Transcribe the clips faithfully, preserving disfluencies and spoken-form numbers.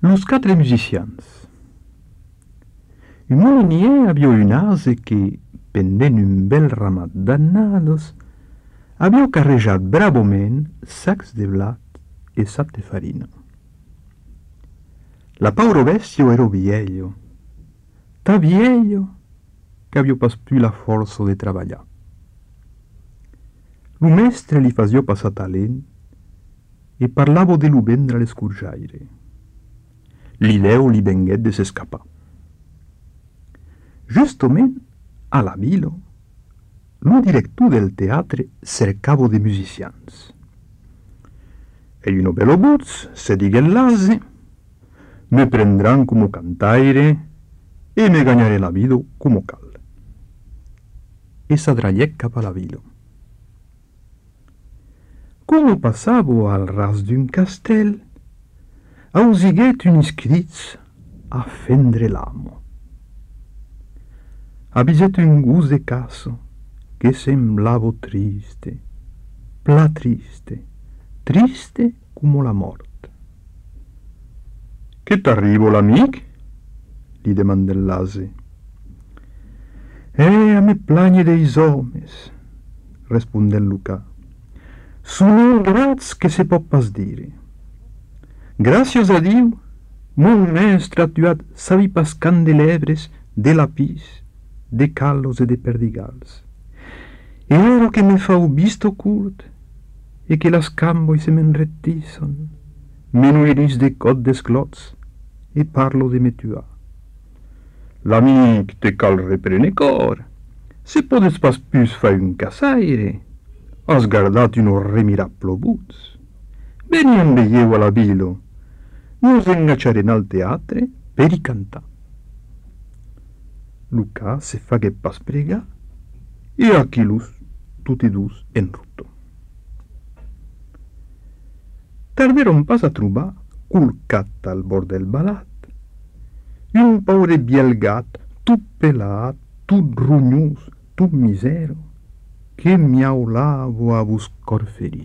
Los quatre musicians. Un molinier havia un ase que, pendent un bel ramat d'annados, havia carrejat bravament sacs de blat e sap de farina. La pauro bestio ero vieglio, ta vieglio che havia pas più la forza de traballar. Lo mestre li fasio passar talent e parlavo de lo vendre l'escurgiaire. L'ideo li venguet de s'escapar. Justament a la vila, lo director del teatre cercava de musicians. E un bello buz se digué l'ase, me prendran como cantaire e me gagnare la vida como cal. E s'adrallèc cap a la vila. Como passavo al ras d'un castell, ausiguet un iscrits a fendre l'amo. Aviset un gus de caso che semblava triste, pla triste, triste come la mort. Che t'arrivo l'amic? Li demandè l'ase. Eh, a me plagne deis homes, rispondè Luca. Sono grats che se pot pas dire. Gracias a Diu, mon mestre ha tuat savi pas candelebres de lapis, de callos e de perdigals. E ora che me fa un visto curt e che las camboi se m'enrettison, me nuiris de cot d'esclots e parlo de me tua. L'amic te cal reprene cor, se podes pas pus fai un casaire, has guardat un remirablo buz. Veniam veieu a la vilo, nos engacciaren al teatre per i cantar. Luca se fagué pas pregar e Achillus tutti dus en rutto. Tarderon pas a trobar, culcat al bord del balat, un paure biel gat, tot pelat, tot rugnus, tot misero, che miaulavo a vos cor ferit.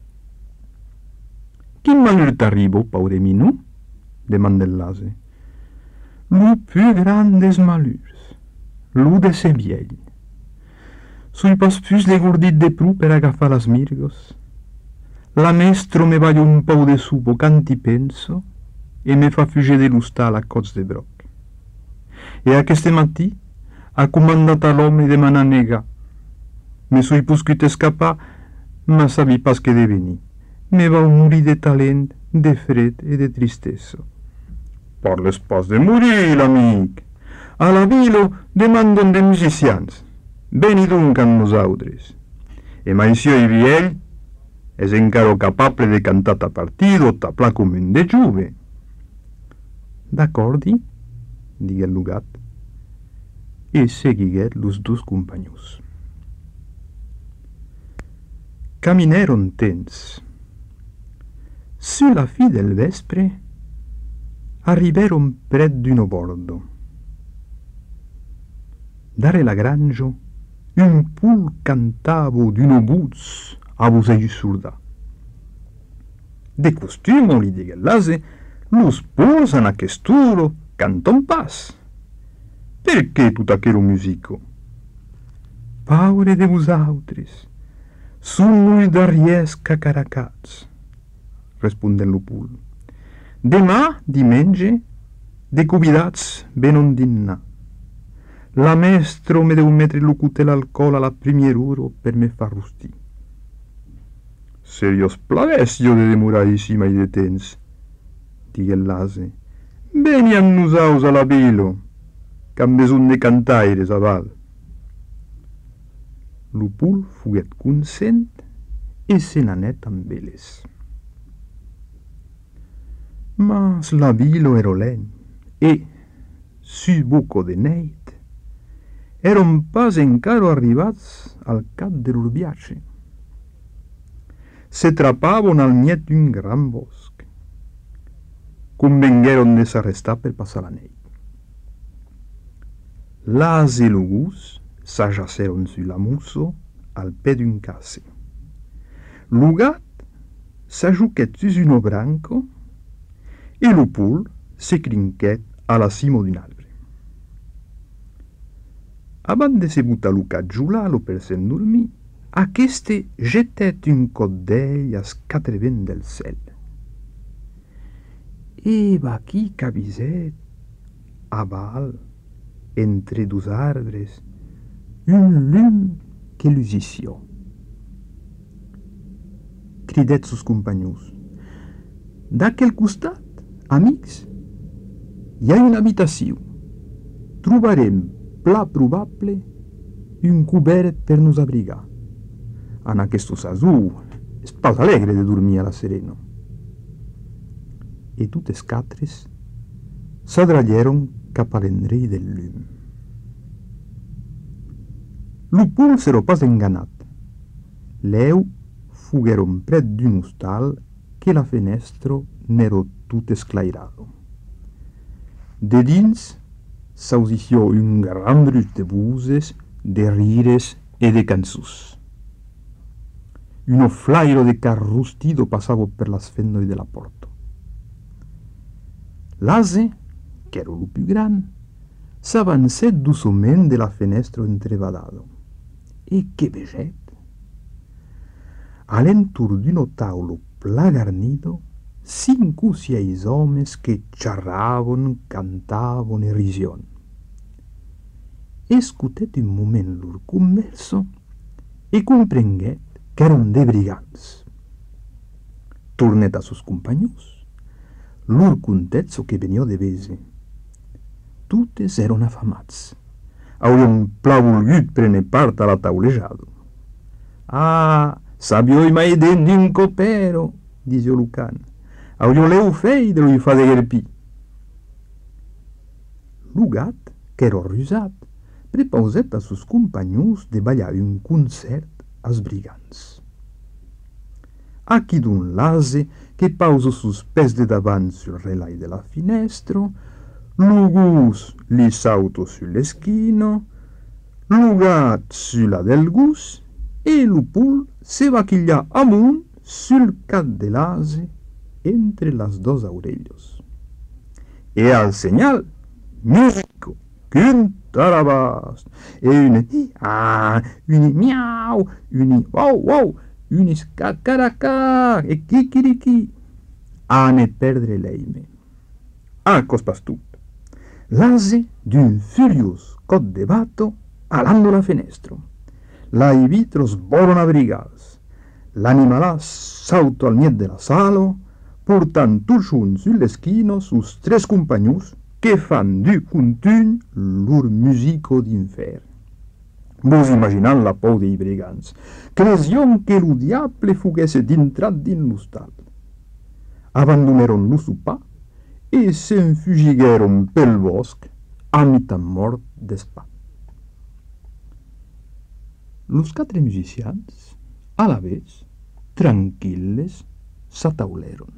Quin malheur t'arribo, paure minu? Demandè l'ase. Lo più grandes malheurs, lo de se viell. Sui pas pus legordit de pru per agafar las mirgos. La mestro me vaglio un pau de supo canti penso e me fa fuge de l'ustal a cots de broc. E aqueste matí ha comandat a l'home de manar nega. Me sui puscut escapar, ma sabi pas que de venir. Me va morir de talent, de fred e de tristesa. Parles pas de morir, l'amic. A la vila demandon de musicians. Veni donc amb nosaltres. E maisio i viell és encaro capable de cantar ta partido, ta pla com un de juve. D'accordi, digué el lugat, e seguiguet los dos companyons. Camineron temps. Su la fi del vespre arriveron pret d'uno bordo. Dare la grangio un pul cantavo d'uno buz a vosegli surda. De costumo, li digué l'ase, los puls an aquesturo canton pas. Perché tut aquero musico? Paure de vosaltres, sun nui d'arries cacaracats, rispondè lo pul. Demà, dimenge, de convidats venon dinnar. La mestro me deu metre lo cutel al col a la primier uro per me far rustir. Serios plavessio de demorar ici mai de temps, digué l'ase. Veni amb nosaus a la vilo, qu'am beson de cantaires a val. Lo pul fuguet consent e se n'anèt amb elles. Mas la vilo ero len, e, su buco de neit, eron pas encaro arribats al cap de lor viatge. Se trapavon al miet d'un gran bosc. Convengueron de s'arrestar per passar la neit. L'ase e lo gus s'ajaceron su la musso al pè d'un case. Lo gat s'ajuquèt sus uno branco e lo pul se crinquèt a la cima d'un arbre. Abans de se botar lo catjolà lo per s'endormir, aqueste jetèt un còt d'elh as quatre vents del cèl. E vaquí qu'avisèt, a val, entre dos arbres, un lum que lusició. Cridèt sos companhons. D'aquel costat, amics, hi ha una habitació. Trobarem, pla probable, un cobert per nos abrigar. En aquest sasú és pas alegre de dormir a la sereno. E totes catres s'adralleron cap a l'endrei del lum. Lo pul s'ero pas enganat. Lèu fugueron pret d'un hostal que la fenestro n'ero tot esclairado. De dins s'ausició un gran brut de buses, de rires e de cançons. Uno flairo de car rustido passava per las fendoi de la porta. L'ase, qu'era lo più gran, s'avancèt doçament de la fenestro entrebadado. E che vegèt! A l'entorn d'uno taulo pla garnido, cinc o seis homes que xarravon, cantavon e rision. Escutèt un moment lor converso e comprenguèt qu'èron de brigants. Tornèt a sos companhons. Lor contèt çò que venió de vese. Totes èron afamats. Aurion pla volgut prene part a la taulejado. Ah, sabioi mai den d'un copero, disio Lucan. Aurion leu fei de lui fa de guerpí. Lo gat, qu'èra rusat, prepausèt a sos companhons de ballar un concert als brigants. Aquí d'un l'ase que pausa sus pès de davant sul relai de la finestro, lo gus li sauto sull'eschino, lo gat sulla del gus e lo pul se va chigliar amunt sul cap de l'ase entre las dos aurellos. E al segnal, musico, cuntarabast, e une ah, une miau, une wow wow, une scacaracà e kikiriki, a ne perdre l'eime. Ah, cos pas tot. L'ase d'un furiós cot de bato alando la fenestro. Lai vitros voron abrigals. L'animalà sauto al niet de la salo, portant tot junt sull'eschino sus tres companhons que fan du contuny lor musico d'infern. Vos imaginant la por dei brigants, cresion que lo diable fuguesse d'intrat din l'hostal. Abandoneron lo sopar e s'enfugiguèron pel bosc a mitat mort d'espat. Los quatre musicians, a la vez, tranquilles, s'atauleron.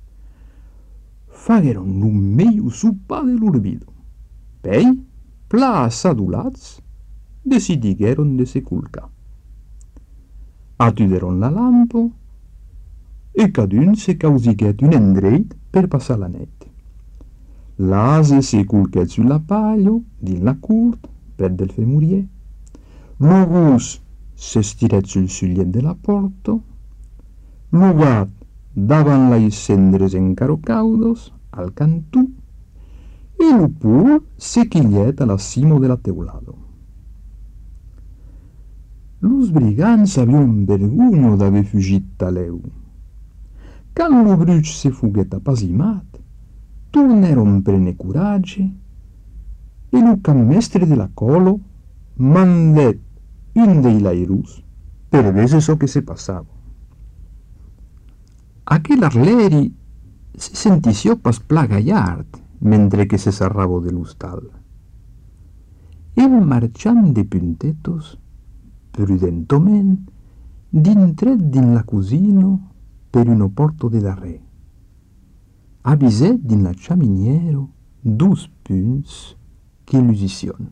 Fagueron lo meillor sopar de lor vida. Pei, pla assadolats, decidigueron de se culcar. Atuderon la lampo e cadun se causiguèt un endreit per passar la net. L'ase se culquèt sulla paglio, din la curt, per del femurier. Lo gus s'estirèt sul sulliet de la porta. Lo gat davan lai cendres encaro caudos, al cantù, e lo pul se chiglièt a la cima de la teulado. Los brigants avion vergogno d'haver fugit taleu. Quand lo bruch se fuguèt apasimat, tornèron prene coratge e lo cammestre de la colo mandèt un dei lairus per vese çò que se passava. Aquel arleri se sentició pas pla gallard mentre que se sarravo de l'hostal. El marchant de puntetos, prudentoment, dintret din la cosina per uno porto de darrer. Avisèt din la chaminièro dos punts que l'usicion.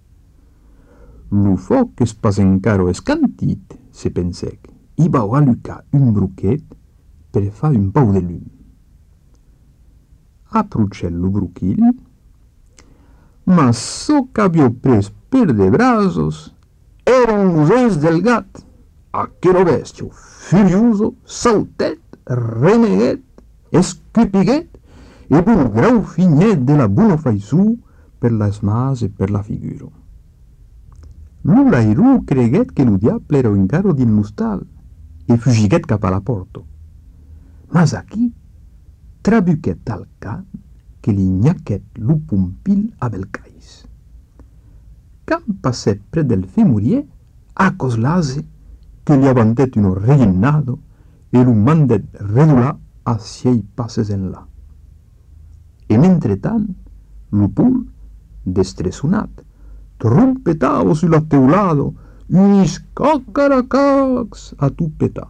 Lo foc es pas encaro escantit, se pensèc, i vau alucar un broquet per fa un pau de lum. approchè lo bruchil, ma so qu'aviò pres per de brasos eran los ous del gat. Aquero bestio, furioso, saltet, reneguet, escupiguet, e un grau fignet de la buona faisù per las mas e per la figura. Lu lairu creguet que lo diable era encaro din l'ustal e fugiguet cap a la porto. Mas aquí trabuquet al can que li gnaquet lo pompil a belcais. Quand passèt pret del femurier, acos lase que li avantet un reguinado e lo mandet redular a siei passes en là. E mentretant, lo pul, destresonat, trompetavo sulla teulado unis cacaracacs a tu petar.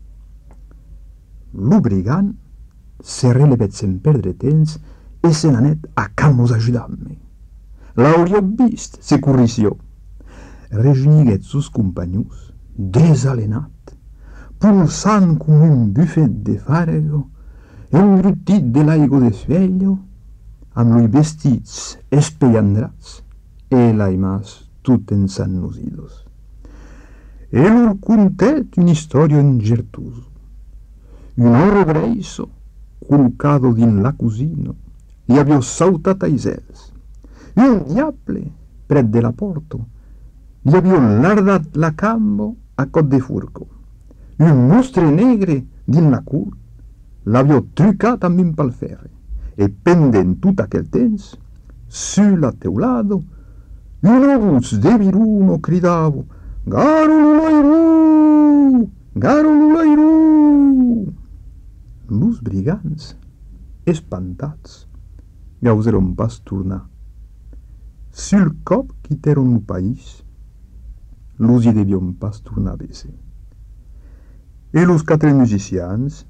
Lo brigant se relevet sen perdre temps e se n'anet a calmos ajudar-me. L'auria vist, se corrició. Reuniguet sus companhos, desalenat, pulsant com un buffet de farego, embrutit de l'aigua de sveglio, amb lui vestits espellandrats e l'aimas tut ensannosidos. E lor contet un'istoria ingertuso. Un oro greiso, colocado din la cusina, li aviò sautat ai zels. Un diable, pret de la porto, li aviò lardat la cambo a cot de furco. Un mostre negre din la cur l'aviò trucat amb un palferre. E pendent tot aquel temps, su la teulado, una voz de viruno cridavo «Garululairu! Garululairu!» Los brigants, espantats, gauseron pas tornar. Sul cop quitèron lo país, los hi devion pas tornar a vese. E los quatre musicians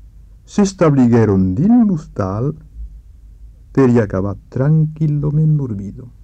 s'establigueron din l'hostal per i acabar tranquillament dormido.